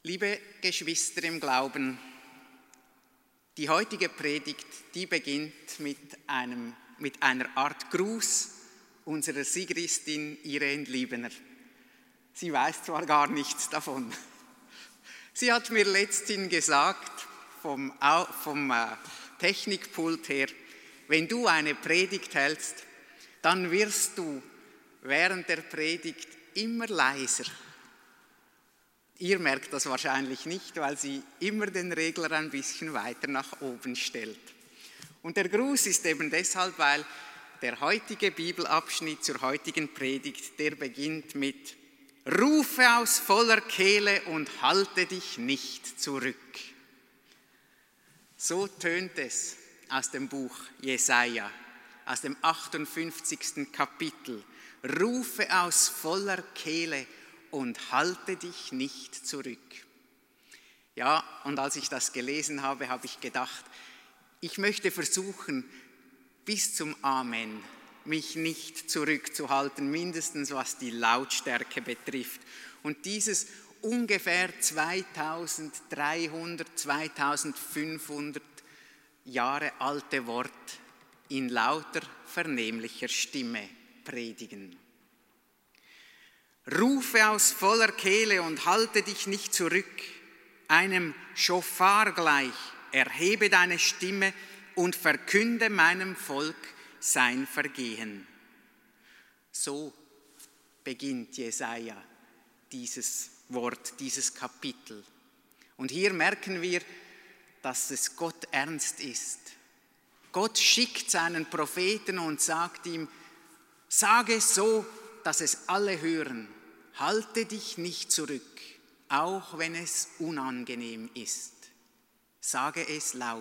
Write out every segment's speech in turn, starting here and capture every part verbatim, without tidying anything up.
Liebe Geschwister im Glauben, die heutige Predigt, die beginnt mit, einem, mit einer Art Gruß unserer Sigristin Irene Liebener. Sie weiß zwar gar nichts davon. Sie hat mir letzthin gesagt, vom, vom äh, Technikpult her, wenn du eine Predigt hältst, dann wirst du während der Predigt immer leiser. Ihr merkt das wahrscheinlich nicht, weil sie immer den Regler ein bisschen weiter nach oben stellt. Und der Gruß ist eben deshalb, weil der heutige Bibelabschnitt zur heutigen Predigt, der beginnt mit Rufe aus voller Kehle und halte dich nicht zurück. So tönt es aus dem Buch Jesaja, aus dem achtundfünfzigsten Kapitel. Rufe aus voller Kehle und halte dich nicht zurück. Ja, und als ich das gelesen habe, habe ich gedacht, ich möchte versuchen, bis zum Amen mich nicht zurückzuhalten, mindestens was die Lautstärke betrifft. Und dieses ungefähr zweitausenddreihundert, zweitausendfünfhundert Jahre alte Wort in lauter vernehmlicher Stimme predigen. Rufe aus voller Kehle und halte dich nicht zurück, einem Schofar gleich, erhebe deine Stimme und verkünde meinem Volk sein Vergehen. So beginnt Jesaja dieses Wort, dieses Kapitel. Und hier merken wir, dass es Gott ernst ist. Gott schickt seinen Propheten und sagt ihm, sage es so, dass es alle hören. Halte dich nicht zurück, auch wenn es unangenehm ist. Sage es laut.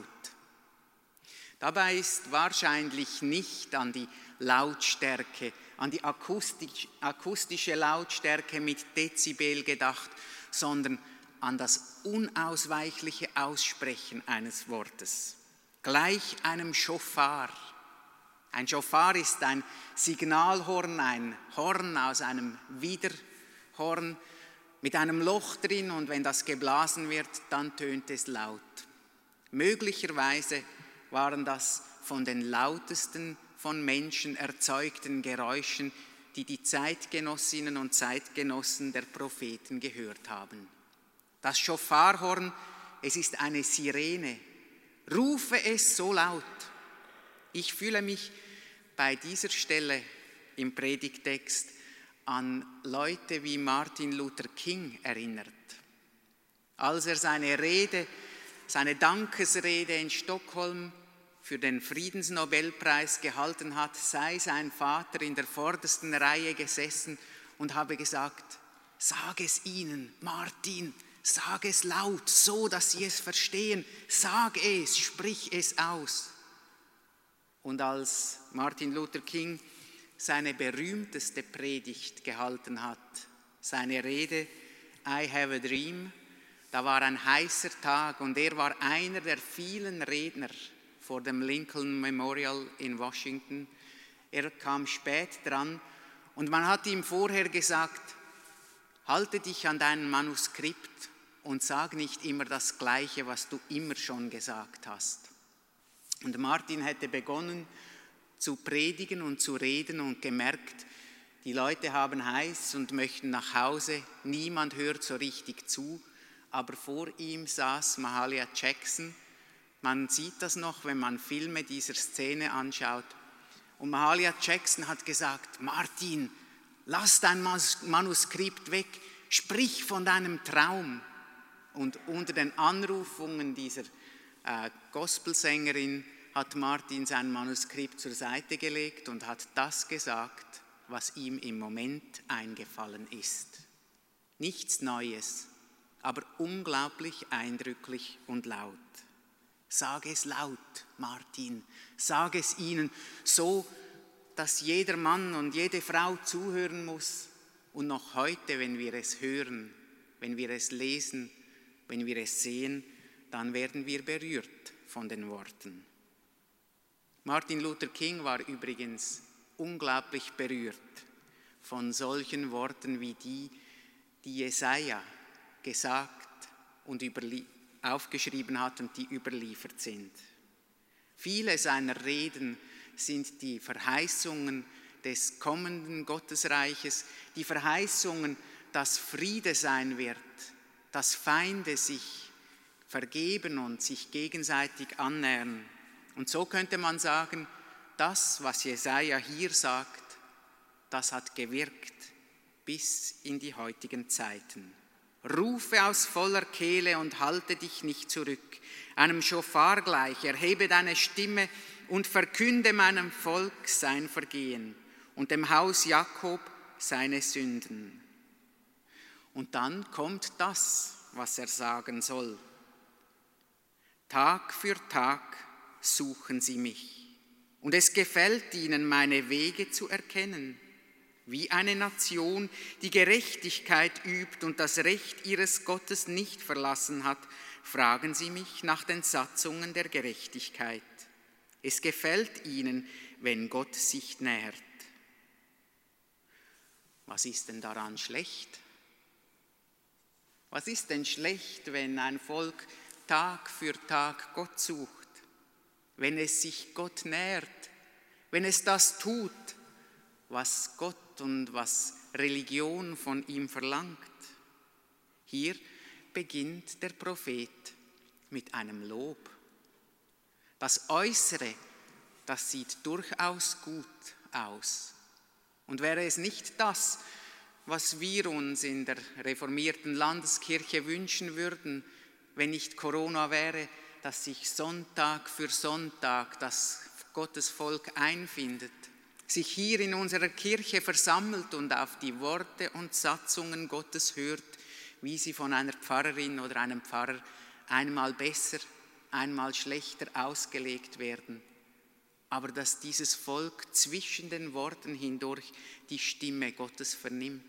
Dabei ist wahrscheinlich nicht an die Lautstärke, an die akustisch, akustische Lautstärke mit Dezibel gedacht, sondern an das unausweichliche Aussprechen eines Wortes. Gleich einem Schofar. Ein Schofar ist ein Signalhorn, ein Horn aus einem Widerhorn mit einem Loch drin, und wenn das geblasen wird, dann tönt es laut. Möglicherweise waren das von den lautesten von Menschen erzeugten Geräuschen, die die Zeitgenossinnen und Zeitgenossen der Propheten gehört haben. Das Schofarhorn, es ist eine Sirene. Rufe es so laut. Ich fühle mich bei dieser Stelle im Predigtext an Leute wie Martin Luther King erinnert. Als er seine Rede, seine Dankesrede in Stockholm für den Friedensnobelpreis gehalten hat, sei sein Vater in der vordersten Reihe gesessen und habe gesagt, sag es ihnen, Martin, sag es laut, so dass sie es verstehen, sag es, sprich es aus. Und als Martin Luther King seine berühmteste Predigt gehalten hat, seine Rede I have a dream, da war ein heißer Tag und er war einer der vielen Redner vor dem Lincoln Memorial in Washington. Er kam spät dran und man hat ihm vorher gesagt, halte dich an dein Manuskript und sag nicht immer das Gleiche, was du immer schon gesagt hast. Und Martin hätte begonnen zu predigen und zu reden und gemerkt, die Leute haben heiß und möchten nach Hause, niemand hört so richtig zu, aber vor ihm saß Mahalia Jackson. Man sieht das noch, wenn man Filme dieser Szene anschaut. Und Mahalia Jackson hat gesagt, Martin, lass dein Manuskript weg, sprich von deinem Traum. Und unter den Anrufungen dieser äh, Gospelsängerin hat Martin sein Manuskript zur Seite gelegt und hat das gesagt, was ihm im Moment eingefallen ist. Nichts Neues, aber unglaublich eindrücklich und laut. Sag es laut, Martin, sag es ihnen, so, dass jeder Mann und jede Frau zuhören muss. Und noch heute, wenn wir es hören, wenn wir es lesen, wenn wir es sehen, dann werden wir berührt von den Worten. Martin Luther King war übrigens unglaublich berührt von solchen Worten wie die, die Jesaja gesagt und überlie- aufgeschrieben hat und die überliefert sind. Viele seiner Reden sind die Verheißungen des kommenden Gottesreiches, die Verheißungen, dass Friede sein wird, dass Feinde sich vergeben und sich gegenseitig annähern. Und so könnte man sagen, das, was Jesaja hier sagt, das hat gewirkt bis in die heutigen Zeiten. Rufe aus voller Kehle und halte dich nicht zurück. Einem Schofar gleich, erhebe deine Stimme und verkünde meinem Volk sein Vergehen und dem Haus Jakob seine Sünden. Und dann kommt das, was er sagen soll. Tag für Tag suchen sie mich, und es gefällt ihnen, meine Wege zu erkennen. Wie eine Nation, die Gerechtigkeit übt und das Recht ihres Gottes nicht verlassen hat, fragen sie mich nach den Satzungen der Gerechtigkeit. Es gefällt ihnen, wenn Gott sich nähert. Was ist denn daran schlecht? Was ist denn schlecht, wenn ein Volk Tag für Tag Gott sucht, wenn es sich Gott nähert, wenn es das tut, was Gott und was Religion von ihm verlangt? Hier beginnt der Prophet mit einem Lob. Das Äußere, das sieht durchaus gut aus. Und wäre es nicht das, was wir uns in der reformierten Landeskirche wünschen würden, wenn nicht Corona wäre, dass sich Sonntag für Sonntag das Gottesvolk einfindet, sich hier in unserer Kirche versammelt und auf die Worte und Satzungen Gottes hört, wie sie von einer Pfarrerin oder einem Pfarrer einmal besser, einmal schlechter ausgelegt werden, aber dass dieses Volk zwischen den Worten hindurch die Stimme Gottes vernimmt.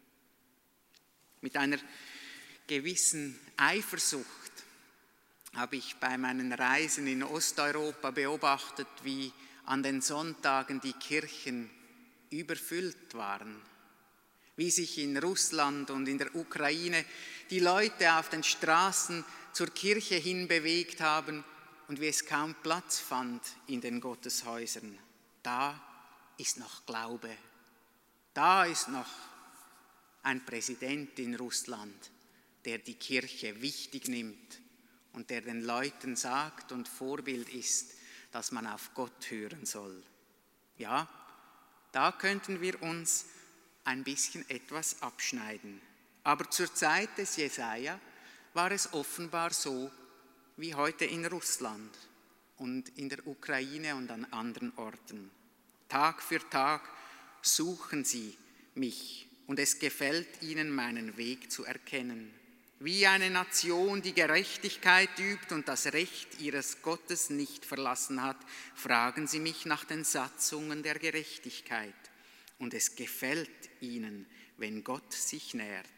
Mit einer gewissen Eifersucht habe ich bei meinen Reisen in Osteuropa beobachtet, wie an den Sonntagen die Kirchen überfüllt waren, wie sich in Russland und in der Ukraine die Leute auf den Straßen zur Kirche hin bewegt haben und wie es kaum Platz fand in den Gotteshäusern. Da ist noch Glaube, da ist noch ein Präsident in Russland, der die Kirche wichtig nimmt und der den Leuten sagt und Vorbild ist, dass man auf Gott hören soll. Ja, da könnten wir uns ein bisschen etwas abschneiden. Aber zur Zeit des Jesaja war es offenbar so wie heute in Russland und in der Ukraine und an anderen Orten. Tag für Tag suchen sie mich und es gefällt ihnen, meinen Weg zu erkennen. Wie eine Nation, die Gerechtigkeit übt und das Recht ihres Gottes nicht verlassen hat, fragen sie mich nach den Satzungen der Gerechtigkeit. Und es gefällt ihnen, wenn Gott sich nähert.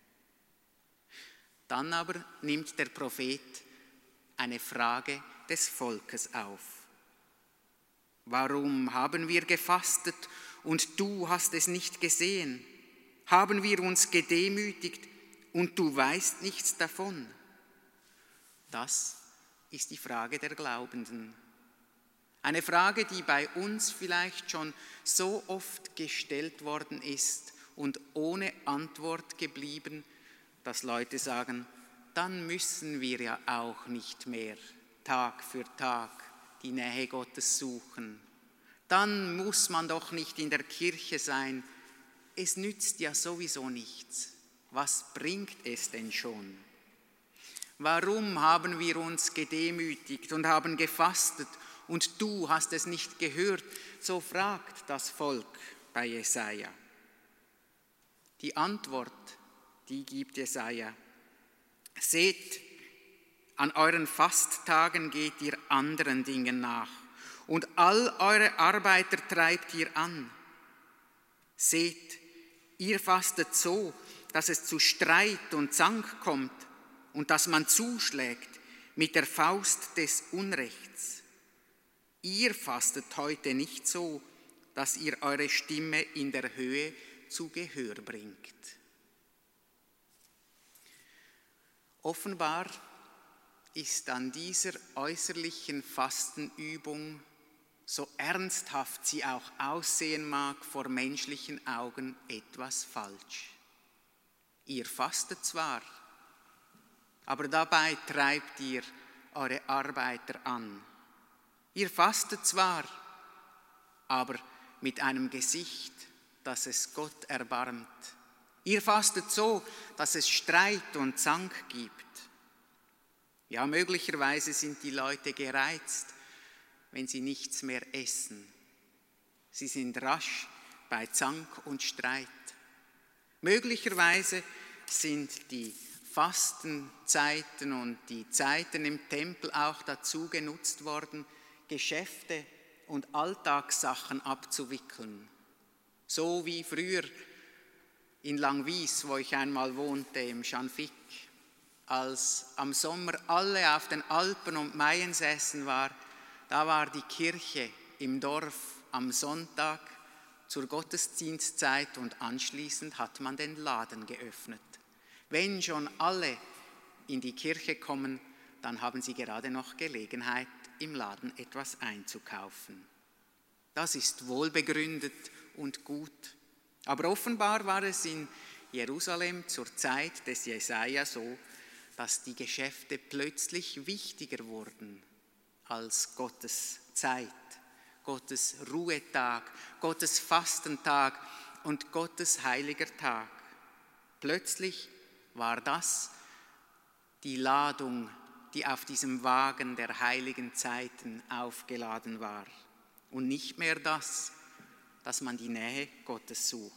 Dann aber nimmt der Prophet eine Frage des Volkes auf. Warum haben wir gefastet und du hast es nicht gesehen? Haben wir uns gedemütigt und du weißt nichts davon? Das ist die Frage der Glaubenden. Eine Frage, die bei uns vielleicht schon so oft gestellt worden ist und ohne Antwort geblieben, dass Leute sagen, dann müssen wir ja auch nicht mehr Tag für Tag die Nähe Gottes suchen. Dann muss man doch nicht in der Kirche sein. Es nützt ja sowieso nichts. Was bringt es denn schon? Warum haben wir uns gedemütigt und haben gefastet und du hast es nicht gehört? So fragt das Volk bei Jesaja. Die Antwort, die gibt Jesaja. Seht, an euren Fasttagen geht ihr anderen Dingen nach und all eure Arbeiter treibt ihr an. Seht, ihr fastet so, dass es zu Streit und Zank kommt und dass man zuschlägt mit der Faust des Unrechts. Ihr fastet heute nicht so, dass ihr eure Stimme in der Höhe zu Gehör bringt. Offenbar ist an dieser äußerlichen Fastenübung, so ernsthaft sie auch aussehen mag vor menschlichen Augen, etwas falsch. Ihr fastet zwar, aber dabei treibt ihr eure Arbeiter an. Ihr fastet zwar, aber mit einem Gesicht, das es Gott erbarmt. Ihr fastet so, dass es Streit und Zank gibt. Ja, möglicherweise sind die Leute gereizt, wenn sie nichts mehr essen. Sie sind rasch bei Zank und Streit. Möglicherweise sind die Fastenzeiten und die Zeiten im Tempel auch dazu genutzt worden, Geschäfte und Alltagssachen abzuwickeln. So wie früher in Langwies, wo ich einmal wohnte, im Schanfigg, als am Sommer alle auf den Alpen und Maiensäßen war, da war die Kirche im Dorf am Sonntag zur Gottesdienstzeit und anschließend hat man den Laden geöffnet. Wenn schon alle in die Kirche kommen, dann haben sie gerade noch Gelegenheit, im Laden etwas einzukaufen. Das ist wohlbegründet und gut. Aber offenbar war es in Jerusalem zur Zeit des Jesaja so, dass die Geschäfte plötzlich wichtiger wurden als Gottes Zeit, Gottes Ruhetag, Gottes Fastentag und Gottes heiliger Tag. Plötzlich war das die Ladung, die auf diesem Wagen der heiligen Zeiten aufgeladen war und nicht mehr das, dass man die Nähe Gottes sucht.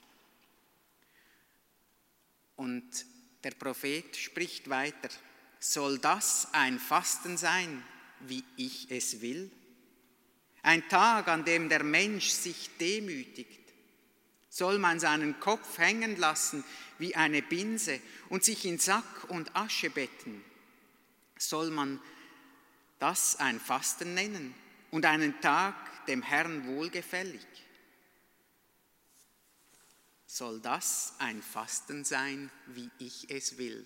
Und der Prophet spricht weiter: Soll das ein Fasten sein, wie ich es will? Ein Tag, an dem der Mensch sich demütigt? Soll man seinen Kopf hängen lassen wie eine Binse und sich in Sack und Asche betten? Soll man das ein Fasten nennen und einen Tag dem Herrn wohlgefällig? Soll das ein Fasten sein, wie ich es will?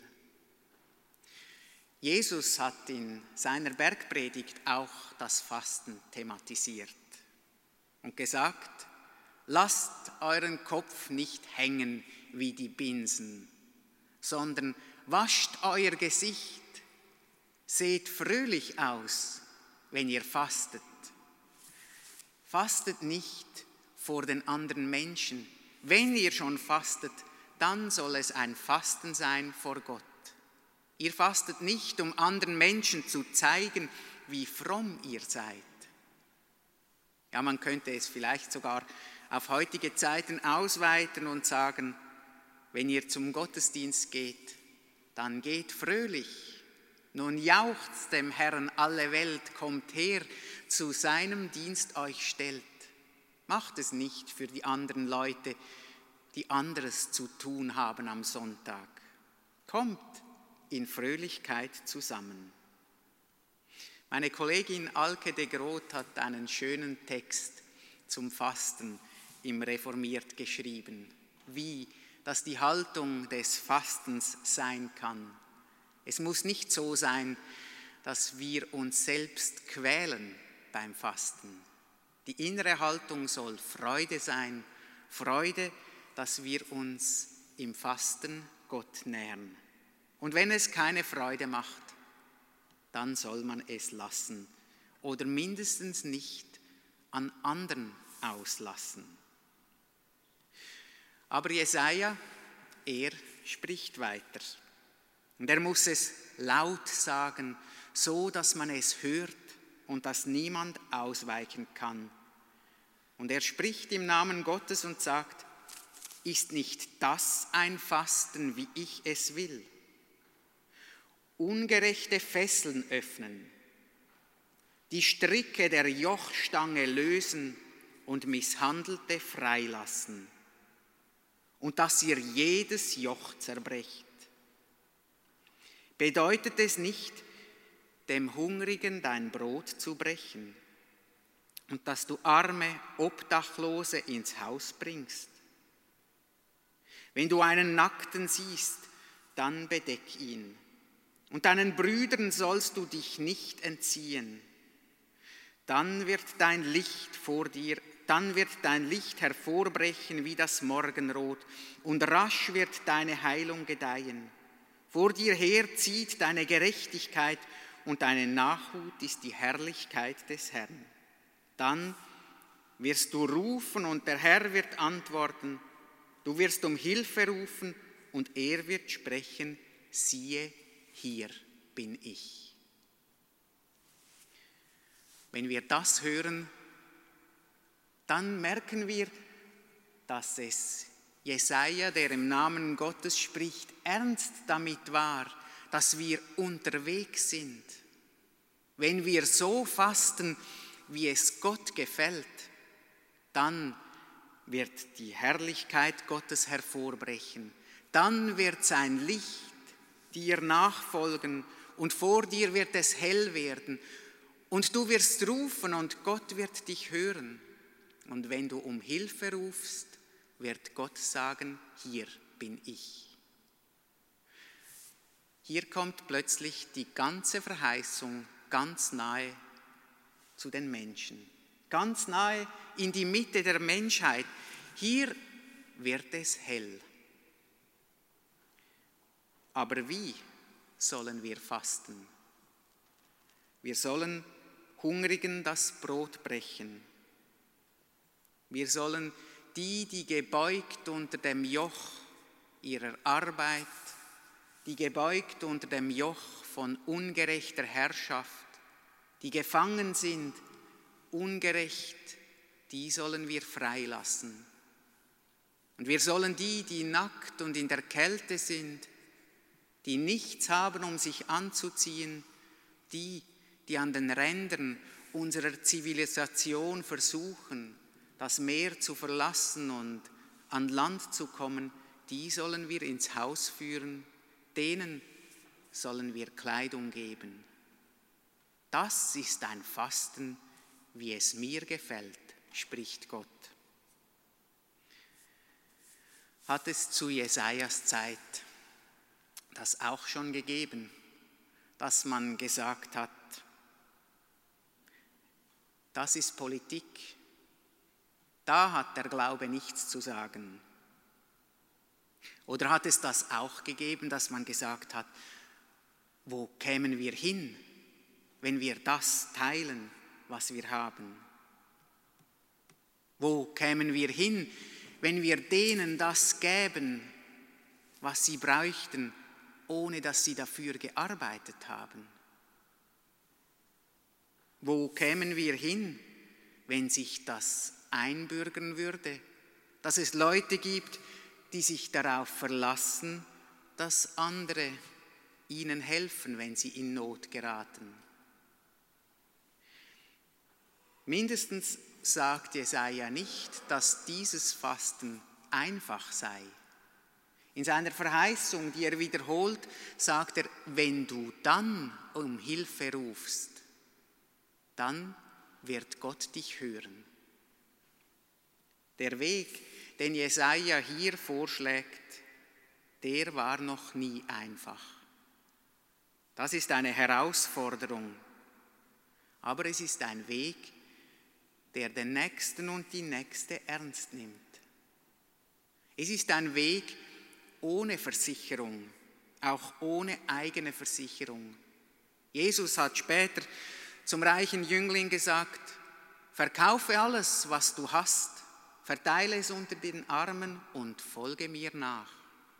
Jesus hat in seiner Bergpredigt auch das Fasten thematisiert und gesagt: Lasst euren Kopf nicht hängen wie die Binsen, sondern wascht euer Gesicht, seht fröhlich aus, wenn ihr fastet. Fastet nicht vor den anderen Menschen. Wenn ihr schon fastet, dann soll es ein Fasten sein vor Gott. Ihr fastet nicht, um anderen Menschen zu zeigen, wie fromm ihr seid. Ja, man könnte es vielleicht sogar auf heutige Zeiten ausweiten und sagen: Wenn ihr zum Gottesdienst geht, dann geht fröhlich. Nun jauchzt dem Herrn alle Welt, kommt her, zu seinem Dienst euch stellt. Macht es nicht für die anderen Leute, die anderes zu tun haben am Sonntag. Kommt in Fröhlichkeit zusammen. Meine Kollegin Alke de Groot hat einen schönen Text zum Fasten im Reformiert geschrieben, wie das die Haltung des Fastens sein kann. Es muss nicht so sein, dass wir uns selbst quälen beim Fasten. Die innere Haltung soll Freude sein, Freude, dass wir uns im Fasten Gott nähern. Und wenn es keine Freude macht, dann soll man es lassen oder mindestens nicht an anderen auslassen. Aber Jesaja, er spricht weiter. Und er muss es laut sagen, so dass man es hört und dass niemand ausweichen kann. Und er spricht im Namen Gottes und sagt: Ist nicht das ein Fasten, wie ich es will? Ungerechte Fesseln öffnen, die Stricke der Jochstange lösen und Misshandelte freilassen, und dass ihr jedes Joch zerbrecht. Bedeutet es nicht, dem Hungrigen dein Brot zu brechen und dass du arme Obdachlose ins Haus bringst? Wenn du einen Nackten siehst, dann bedeck ihn. und deinen Brüdern sollst du dich nicht entziehen. Dann wird dein Licht vor dir, dann wird dein Licht hervorbrechen wie das Morgenrot, und rasch wird deine Heilung gedeihen. Vor dir her zieht deine Gerechtigkeit, und deine Nachhut ist die Herrlichkeit des Herrn. Dann wirst du rufen, und der Herr wird antworten. Du wirst um Hilfe rufen, und er wird sprechen: Siehe, hier bin ich. Wenn wir das hören, dann merken wir, dass es Jesaja, der im Namen Gottes spricht, ernst damit war, dass wir unterwegs sind. Wenn wir so fasten, wie es Gott gefällt, dann wird die Herrlichkeit Gottes hervorbrechen. Dann wird sein Licht dir nachfolgen und vor dir wird es hell werden. Und du wirst rufen und Gott wird dich hören. Und wenn du um Hilfe rufst, wird Gott sagen: Hier bin ich. Hier kommt plötzlich die ganze Verheißung ganz nahe zu den Menschen, ganz nahe in die Mitte der Menschheit. Hier wird es hell. Aber wie sollen wir fasten? Wir sollen Hungrigen das Brot brechen. Wir sollen die, die gebeugt unter dem Joch ihrer Arbeit, die gebeugt unter dem Joch von ungerechter Herrschaft, die gefangen sind, ungerecht, die sollen wir freilassen. Und wir sollen die, die nackt und in der Kälte sind, die nichts haben, um sich anzuziehen, die, die an den Rändern unserer Zivilisation versuchen, das Meer zu verlassen und an Land zu kommen, die sollen wir ins Haus führen, denen sollen wir Kleidung geben. Das ist ein Fasten, wie es mir gefällt, spricht Gott. Hat es zu Jesajas Zeit das auch schon gegeben, dass man gesagt hat, das ist Politik, da hat der Glaube nichts zu sagen? Oder hat es das auch gegeben, dass man gesagt hat, wo kämen wir hin, wenn wir das teilen, was wir haben? Wo kämen wir hin, wenn wir denen das gäben, was sie bräuchten, ohne dass sie dafür gearbeitet haben? Wo kämen wir hin, wenn sich das einbürgern würde, dass es Leute gibt, die sich darauf verlassen, dass andere ihnen helfen, wenn sie in Not geraten? Mindestens sagt Jesaja nicht, dass dieses Fasten einfach sei. In seiner Verheißung, die er wiederholt, sagt er, wenn du dann um Hilfe rufst, dann wird Gott dich hören. Der Weg, den Jesaja hier vorschlägt, der war noch nie einfach. Das ist eine Herausforderung, aber es ist ein Weg, der den Nächsten und die Nächste ernst nimmt. Es ist ein Weg ohne Versicherung, auch ohne eigene Versicherung. Jesus hat später zum reichen Jüngling gesagt, verkaufe alles, was du hast, verteile es unter den Armen und folge mir nach.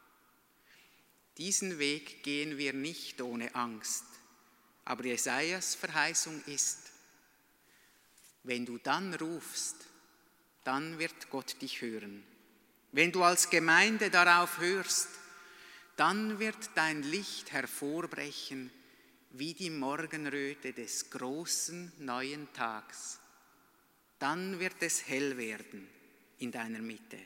Diesen Weg gehen wir nicht ohne Angst, aber Jesajas Verheißung ist, wenn du dann rufst, dann wird Gott dich hören. Wenn du als Gemeinde darauf hörst, dann wird dein Licht hervorbrechen wie die Morgenröte des großen neuen Tags. Dann wird es hell werden in deiner Mitte.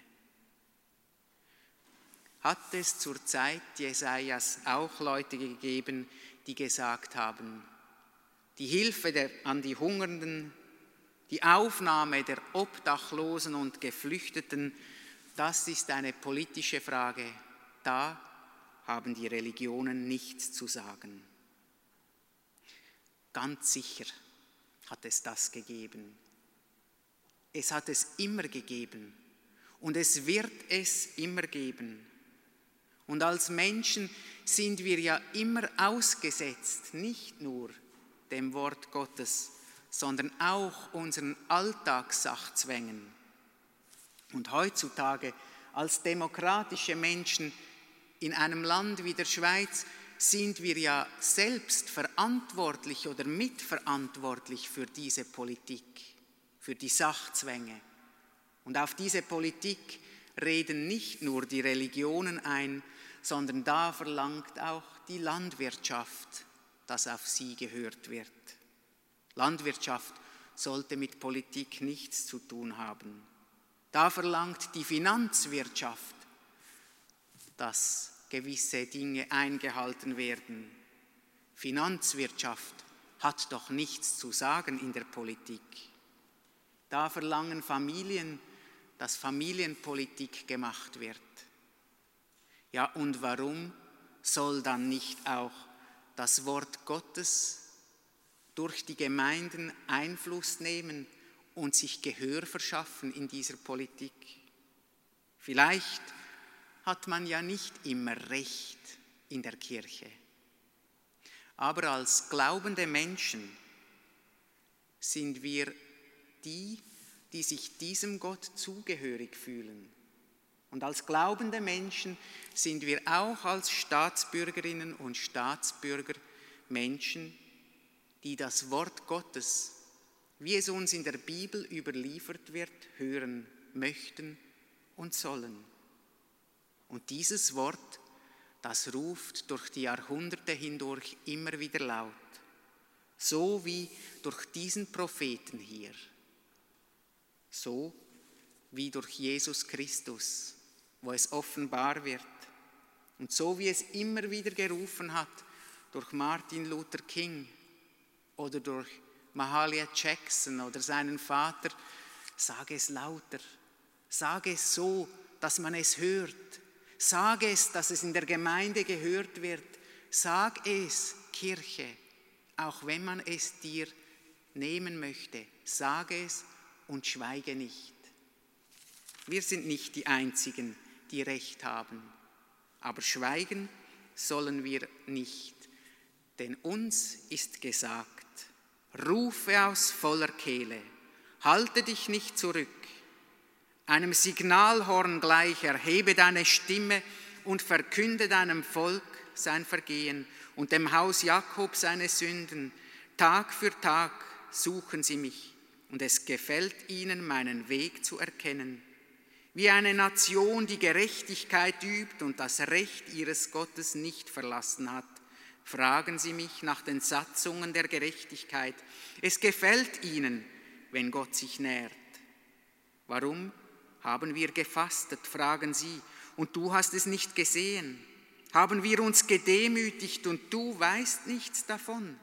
Hat es zur Zeit Jesajas auch Leute gegeben, die gesagt haben, die Hilfe der, an die Hungernden, die Aufnahme der Obdachlosen und Geflüchteten, das ist eine politische Frage. Da haben die Religionen nichts zu sagen. Ganz sicher hat es das gegeben. Es hat es immer gegeben und es wird es immer geben. Und als Menschen sind wir ja immer ausgesetzt, nicht nur dem Wort Gottes, sondern auch unseren Alltagssachzwängen. Und heutzutage als demokratische Menschen in einem Land wie der Schweiz sind wir ja selbst verantwortlich oder mitverantwortlich für diese Politik, für die Sachzwänge. Und auf diese Politik reden nicht nur die Religionen ein, sondern da verlangt auch die Landwirtschaft, dass auf sie gehört wird. Landwirtschaft sollte mit Politik nichts zu tun haben. Da verlangt die Finanzwirtschaft, dass gewisse Dinge eingehalten werden. Finanzwirtschaft hat doch nichts zu sagen in der Politik. Da verlangen Familien, dass Familienpolitik gemacht wird. Ja, und warum soll dann nicht auch das Wort Gottes durch die Gemeinden Einfluss nehmen und sich Gehör verschaffen in dieser Politik? Vielleicht hat man ja nicht immer Recht in der Kirche, aber als glaubende Menschen sind wir die, die sich diesem Gott zugehörig fühlen. Und als glaubende Menschen sind wir auch als Staatsbürgerinnen und Staatsbürger Menschen, die das Wort Gottes, wie es uns in der Bibel überliefert wird, hören möchten und sollen. Und dieses Wort, das ruft durch die Jahrhunderte hindurch immer wieder laut, so wie durch diesen Propheten hier, so wie durch Jesus Christus, wo es offenbar wird. Und so wie es immer wieder gerufen hat durch Martin Luther King oder durch Mahalia Jackson oder seinen Vater, sage es lauter, sage es so, dass man es hört, sage es, dass es in der Gemeinde gehört wird, sag es, Kirche, auch wenn man es dir nehmen möchte, sage es und schweige nicht. Wir sind nicht die Einzigen, die Recht haben, aber schweigen sollen wir nicht, denn uns ist gesagt, rufe aus voller Kehle, halte dich nicht zurück, einem Signalhorn gleich erhebe deine Stimme und verkünde deinem Volk sein Vergehen und dem Haus Jakob seine Sünden. Tag für Tag suchen sie mich und es gefällt ihnen, meinen Weg zu erkennen. Wie eine Nation, die Gerechtigkeit übt und das Recht ihres Gottes nicht verlassen hat, fragen sie mich nach den Satzungen der Gerechtigkeit. Es gefällt ihnen, wenn Gott sich nährt. Warum haben wir gefastet, fragen sie, und du hast es nicht gesehen? Haben wir uns gedemütigt und du weißt nichts davon?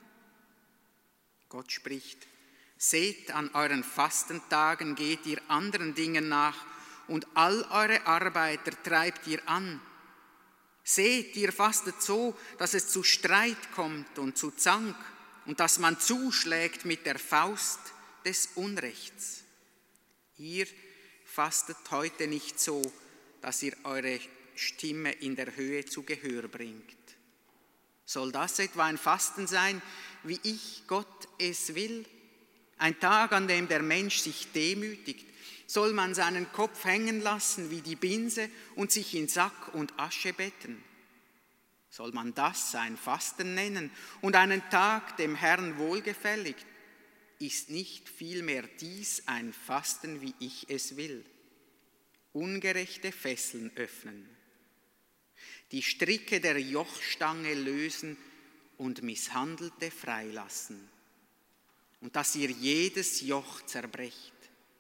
Gott spricht, seht, an euren Fastentagen geht ihr anderen Dingen nach, und all eure Arbeiter treibt ihr an. Seht, ihr fastet so, dass es zu Streit kommt und zu Zank und dass man zuschlägt mit der Faust des Unrechts. Ihr fastet heute nicht so, dass ihr eure Stimme in der Höhe zu Gehör bringt. Soll das etwa ein Fasten sein, wie ich Gott es will? Ein Tag, an dem der Mensch sich demütigt, soll man seinen Kopf hängen lassen wie die Binse und sich in Sack und Asche betten? Soll man das ein Fasten nennen und einen Tag dem Herrn wohlgefällig? Ist nicht vielmehr dies ein Fasten, wie ich es will? Ungerechte Fesseln öffnen, die Stricke der Jochstange lösen und Misshandelte freilassen, und dass ihr jedes Joch zerbrecht.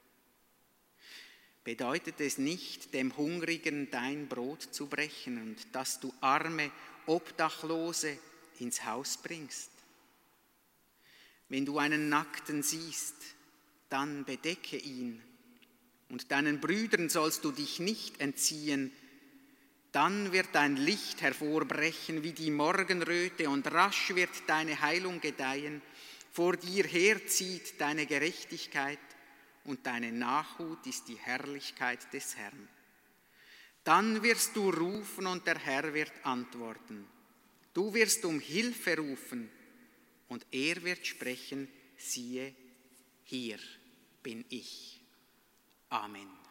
Bedeutet es nicht, dem Hungrigen dein Brot zu brechen und dass du arme Obdachlose ins Haus bringst? Wenn du einen Nackten siehst, dann bedecke ihn, und deinen Brüdern sollst du dich nicht entziehen, Dann wird dein Licht hervorbrechen wie die Morgenröte und rasch wird deine Heilung gedeihen. Vor dir herzieht deine Gerechtigkeit und deine Nachhut ist die Herrlichkeit des Herrn. Dann wirst du rufen und der Herr wird antworten. Du wirst um Hilfe rufen und er wird sprechen, siehe, hier bin ich. Amen.